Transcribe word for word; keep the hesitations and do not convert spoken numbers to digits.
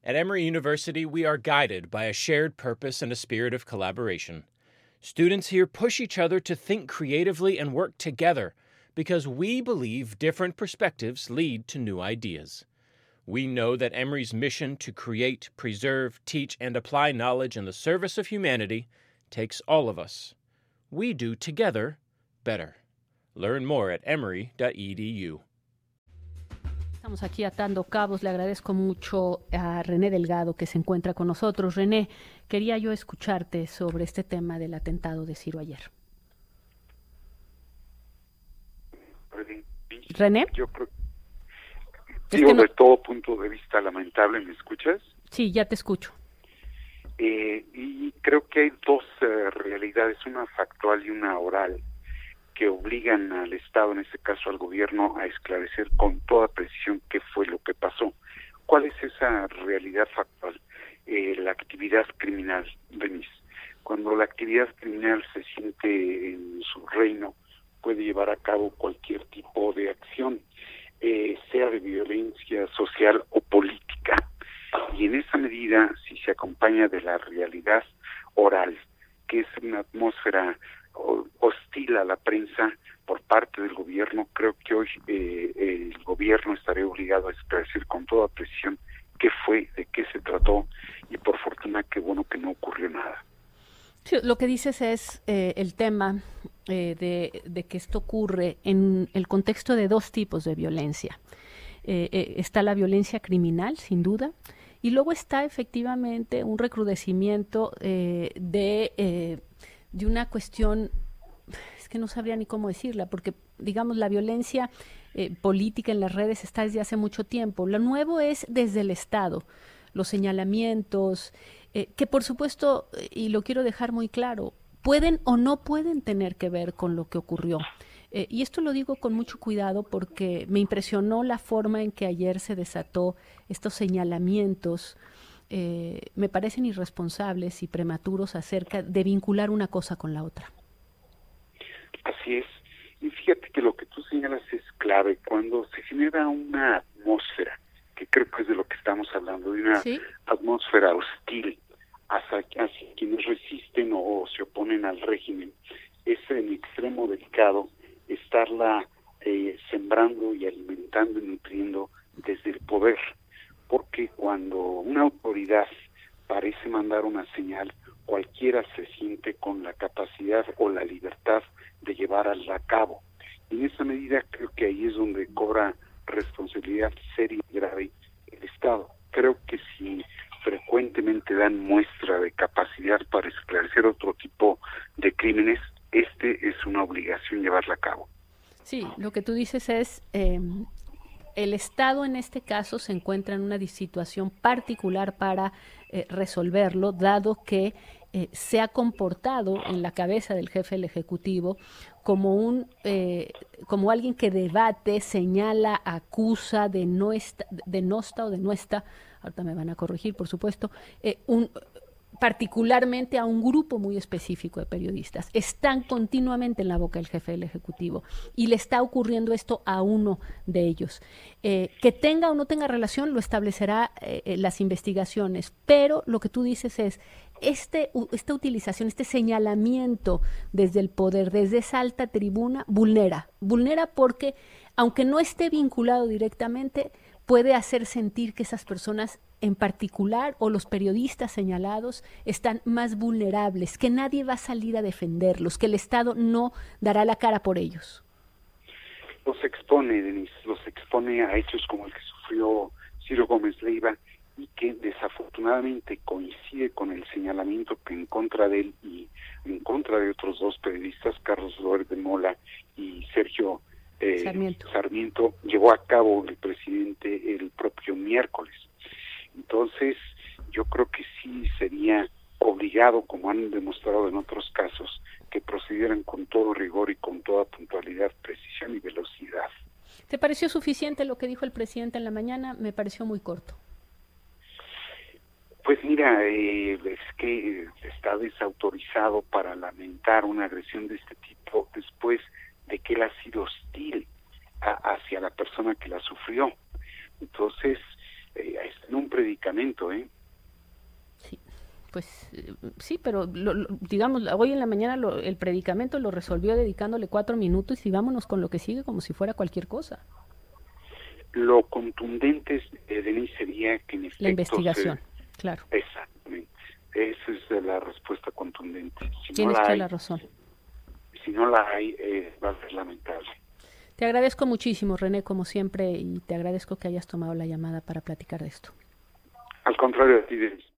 At Emory University, we are guided by a shared purpose and a spirit of collaboration. Students here push each other to think creatively and work together because we believe different perspectives lead to new ideas. We know that Emory's mission to create, preserve, teach, and apply knowledge in the service of humanity takes all of us. We do together better. Learn more at emory dot e d u. Estamos aquí atando cabos. Le agradezco mucho a René Delgado que se encuentra con nosotros. René, quería yo escucharte sobre este tema del atentado de Ciro ayer. René. Yo creo, digo, es que no... de todo punto de vista lamentable, ¿me escuchas? Sí, ya te escucho. Eh, y creo que hay dos uh, realidades, una factual y una oral, que obligan al Estado, en este caso al gobierno, a esclarecer con toda precisión qué fue lo que pasó. ¿Cuál es esa realidad factual? Eh, la actividad criminal, Denise. Cuando la actividad criminal se siente en su reino, puede llevar a cabo cualquier tipo de acción, eh, sea de violencia social o política. Y en esa medida, si se acompaña de la realidad oral, que es una atmósfera hostil a la prensa por parte del gobierno, creo que hoy eh, el gobierno estaría obligado a esclarecer con toda precisión qué fue, de qué se trató, y por fortuna qué bueno que no ocurrió nada. Sí, lo que dices es eh, el tema eh, de, de que esto ocurre en el contexto de dos tipos de violencia. Eh, eh, está la violencia criminal, sin duda, y luego está efectivamente un recrudecimiento eh, de... Eh, de una cuestión, es que no sabría ni cómo decirla, porque, digamos, la violencia eh, política en las redes está desde hace mucho tiempo. Lo nuevo es desde el Estado, los señalamientos, eh, que por supuesto, y lo quiero dejar muy claro, pueden o no pueden tener que ver con lo que ocurrió. Eh, y esto lo digo con mucho cuidado porque me impresionó la forma en que ayer se desató estos señalamientos. Eh, me parecen irresponsables y prematuros acerca de vincular una cosa con la otra. Así es. Y fíjate que lo que tú señalas es clave. Cuando se genera una atmósfera, que creo que es de lo que estamos hablando, de una ¿Sí? atmósfera hostil hacia, hacia quienes resisten o se oponen al régimen, es en extremo delicado estarla eh, sembrando y alimentando y nutriendo desde el poder. Porque cuando una autoridad parece mandar una señal, cualquiera se siente con la capacidad o la libertad de llevarla a cabo. Y en esa medida creo que ahí es donde cobra responsabilidad seria y grave el Estado. Creo que si frecuentemente dan muestra de capacidad para esclarecer otro tipo de crímenes, este es una obligación llevarla a cabo. Sí, lo que tú dices es... Eh... El Estado en este caso se encuentra en una situación particular para eh, resolverlo, dado que eh, se ha comportado en la cabeza del jefe del Ejecutivo como un eh, como alguien que debate, señala, acusa, de no esta, de no está o de no está, ahorita me van a corregir, por supuesto, eh, un particularmente a un grupo muy específico de periodistas. Están continuamente en la boca del jefe del Ejecutivo y le está ocurriendo esto a uno de ellos. Eh, que tenga o no tenga relación lo establecerá eh, las investigaciones, pero lo que tú dices es este, esta utilización, este señalamiento desde el poder, desde esa alta tribuna, vulnera, vulnera porque aunque no esté vinculado directamente, puede hacer sentir que esas personas en particular o los periodistas señalados están más vulnerables, que nadie va a salir a defenderlos, que el Estado no dará la cara por ellos. Los expone, Denise, los expone a hechos como el que sufrió Ciro Gómez Leiva y que desafortunadamente coincide con el señalamiento que en contra de él y en contra de otros dos periodistas, Carlos Loret de Mola y Sergio eh, Sarmiento. Sarmiento, llevó a cabo el presidente el propio miércoles. Entonces, yo creo que sí sería obligado, como han demostrado en otros casos, que procedieran con todo rigor y con toda puntualidad, precisión y velocidad. ¿Te pareció suficiente lo que dijo el presidente en la mañana? Me pareció muy corto. Pues mira, eh, es que está desautorizado para lamentar una agresión de este tipo después de que él ha sido hostil a, hacia la persona que la sufrió. Entonces, eh, en un predicamento, ¿eh? Sí, pues eh, sí, pero lo, lo, digamos, hoy en la mañana lo, el predicamento lo resolvió dedicándole cuatro minutos y vámonos con lo que sigue como si fuera cualquier cosa. Lo contundente, eh, Denise, sería que en efecto... La investigación, se... claro. Exactamente. Esa es la respuesta contundente. Si Tienes no la toda hay, la razón. Si no la hay, eh, va a ser lamentable. Te agradezco muchísimo, René, como siempre, y te agradezco que hayas tomado la llamada para platicar de esto. Al contrario de ti, Denise.